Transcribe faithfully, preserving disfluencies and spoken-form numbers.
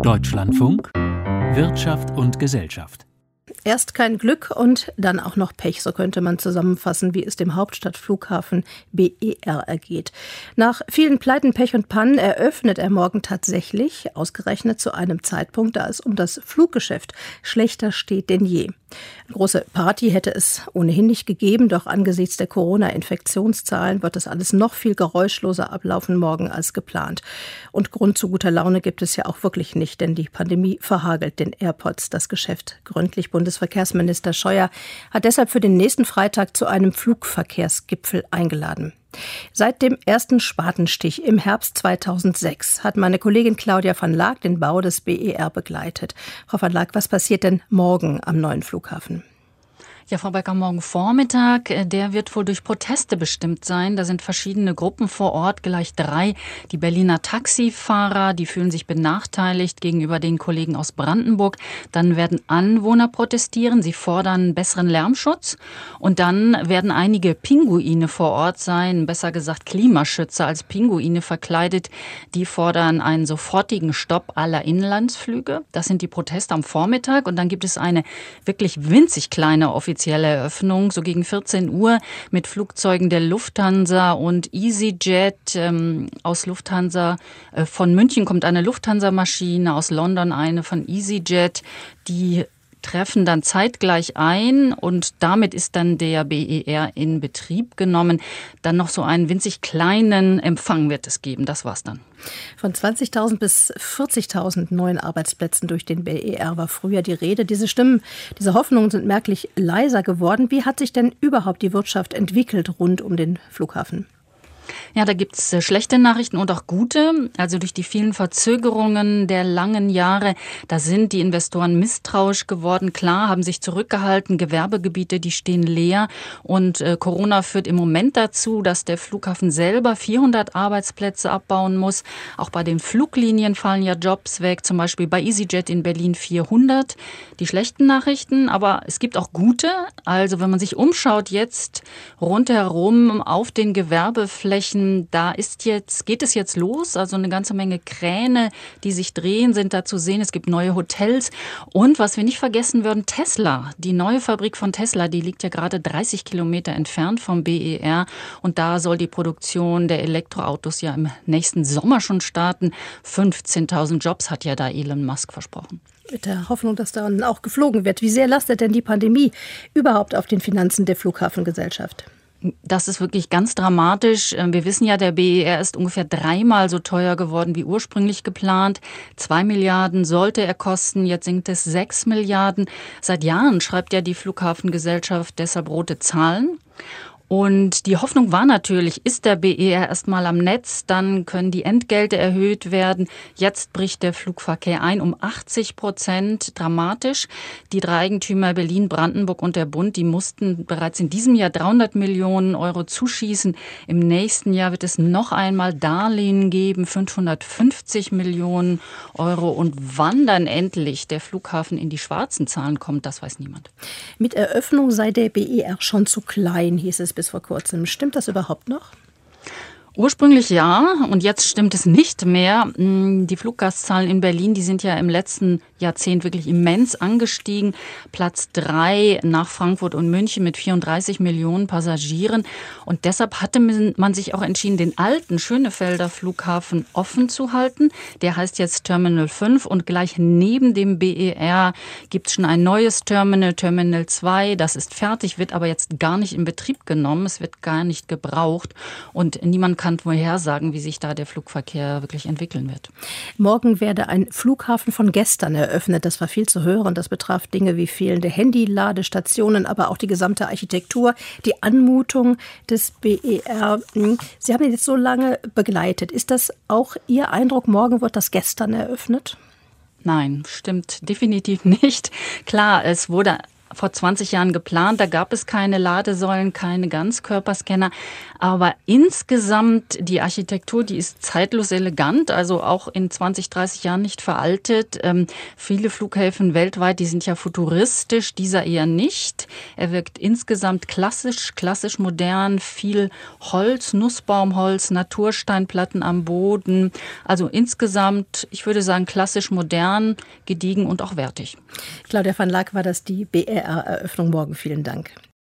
Deutschlandfunk Wirtschaft und Gesellschaft. Erst kein Glück und dann auch noch Pech, so könnte man zusammenfassen, wie es dem Hauptstadtflughafen B E R ergeht. Nach vielen Pleiten, Pech und Pannen eröffnet er morgen tatsächlich, ausgerechnet zu einem Zeitpunkt, da es um das Fluggeschäft schlechter steht denn je. Eine große Party hätte es ohnehin nicht gegeben, doch angesichts der Corona-Infektionszahlen wird das alles noch viel geräuschloser ablaufen morgen als geplant. Und Grund zu guter Laune gibt es ja auch wirklich nicht, denn die Pandemie verhagelt den Airports das Geschäft gründlich. Bundesverkehrsminister Scheuer hat deshalb für den nächsten Freitag zu einem Flugverkehrsgipfel eingeladen. Seit dem ersten Spatenstich im Herbst zweitausendsechs hat meine Kollegin Claudia van Laak den Bau des B E R begleitet. Frau van Laak, was passiert denn morgen am neuen Flughafen? Ja, Frau Becker, morgen Vormittag, der wird wohl durch Proteste bestimmt sein. Da sind verschiedene Gruppen vor Ort, gleich drei. Die Berliner Taxifahrer, die fühlen sich benachteiligt gegenüber den Kollegen aus Brandenburg. Dann werden Anwohner protestieren, sie fordern besseren Lärmschutz. Und dann werden einige Pinguine vor Ort sein, besser gesagt Klimaschützer als Pinguine verkleidet. Die fordern einen sofortigen Stopp aller Inlandsflüge. Das sind die Proteste am Vormittag. Und dann gibt es eine wirklich winzig kleine offizielle Eröffnung, so gegen vierzehn Uhr mit Flugzeugen der Lufthansa und EasyJet. Ähm, aus Lufthansa, äh, von München kommt eine Lufthansa-Maschine, aus London eine von EasyJet. Die treffen dann zeitgleich ein und damit ist dann der B E R in Betrieb genommen. Dann noch so einen winzig kleinen Empfang wird es geben, das war's dann. Von zwanzigtausend bis vierzigtausend neuen Arbeitsplätzen durch den B E R war früher die Rede. Diese Stimmen, diese Hoffnungen sind merklich leiser geworden. Wie hat sich denn überhaupt die Wirtschaft entwickelt rund um den Flughafen? Ja, da gibt's schlechte Nachrichten und auch gute. Also durch die vielen Verzögerungen der langen Jahre, da sind die Investoren misstrauisch geworden. Klar, haben sich zurückgehalten. Gewerbegebiete, die stehen leer. Und äh, Corona führt im Moment dazu, dass der Flughafen selber vierhundert Arbeitsplätze abbauen muss. Auch bei den Fluglinien fallen ja Jobs weg. Zum Beispiel bei EasyJet in Berlin vierhundert. Die schlechten Nachrichten, aber es gibt auch gute. Also wenn man sich umschaut jetzt rundherum auf den Gewerbeflächen, da ist jetzt, geht es jetzt los, also eine ganze Menge Kräne, die sich drehen, sind da zu sehen. Es gibt neue Hotels und was wir nicht vergessen würden, Tesla. Die neue Fabrik von Tesla, die liegt ja gerade dreißig Kilometer entfernt vom B E R und da soll die Produktion der Elektroautos ja im nächsten Sommer schon starten. fünfzehntausend Jobs hat ja da Elon Musk versprochen. Mit der Hoffnung, dass dann auch geflogen wird. Wie sehr lastet denn die Pandemie überhaupt auf den Finanzen der Flughafengesellschaft? Das ist wirklich ganz dramatisch. Wir wissen ja, der B E R ist ungefähr dreimal so teuer geworden wie ursprünglich geplant. Zwei Milliarden sollte er kosten, jetzt sinkt es sechs Milliarden. Seit Jahren schreibt ja die Flughafengesellschaft deshalb rote Zahlen. Und die Hoffnung war natürlich, ist der B E R erstmal am Netz, dann können die Entgelte erhöht werden. Jetzt bricht der Flugverkehr ein um achtzig Prozent, dramatisch. Die drei Eigentümer Berlin, Brandenburg und der Bund, die mussten bereits in diesem Jahr dreihundert Millionen Euro zuschießen. Im nächsten Jahr wird es noch einmal Darlehen geben, fünfhundertfünfzig Millionen Euro. Und wann dann endlich der Flughafen in die schwarzen Zahlen kommt, das weiß niemand. Mit Eröffnung sei der B E R schon zu klein, hieß es bis vor kurzem. Stimmt das überhaupt noch? Ursprünglich ja, und jetzt stimmt es nicht mehr. Die Fluggastzahlen in Berlin, die sind ja im letzten Jahrzehnt wirklich immens angestiegen. Platz drei nach Frankfurt und München mit vierunddreißig Millionen Passagieren. Und deshalb hatte man sich auch entschieden, den alten Schönefelder Flughafen offen zu halten. Der heißt jetzt Terminal fünf und gleich neben dem B E R gibt es schon ein neues Terminal, Terminal zwei. Das ist fertig, wird aber jetzt gar nicht in Betrieb genommen. Es wird gar nicht gebraucht und niemand kann vorhersagen, wie sich da der Flugverkehr wirklich entwickeln wird. Morgen werde ein Flughafen von gestern eröffnet. Das war viel zu hören. Das betraf Dinge wie fehlende Handyladestationen, aber auch die gesamte Architektur, die Anmutung des B E R. Sie haben ihn jetzt so lange begleitet. Ist das auch Ihr Eindruck, morgen wird das gestern eröffnet? Nein, stimmt definitiv nicht. Klar, es wurde vor zwanzig Jahren geplant. Da gab es keine Ladesäulen, keine Ganzkörperscanner. Aber insgesamt die Architektur, die ist zeitlos elegant, also auch in zwanzig, dreißig Jahren nicht veraltet. Ähm, viele Flughäfen weltweit, die sind ja futuristisch, dieser eher nicht. Er wirkt insgesamt klassisch, klassisch modern, viel Holz, Nussbaumholz, Natursteinplatten am Boden. Also insgesamt, ich würde sagen, klassisch modern, gediegen und auch wertig. Claudia van Laak war das, die B E R-Eröffnung morgen. Vielen Dank.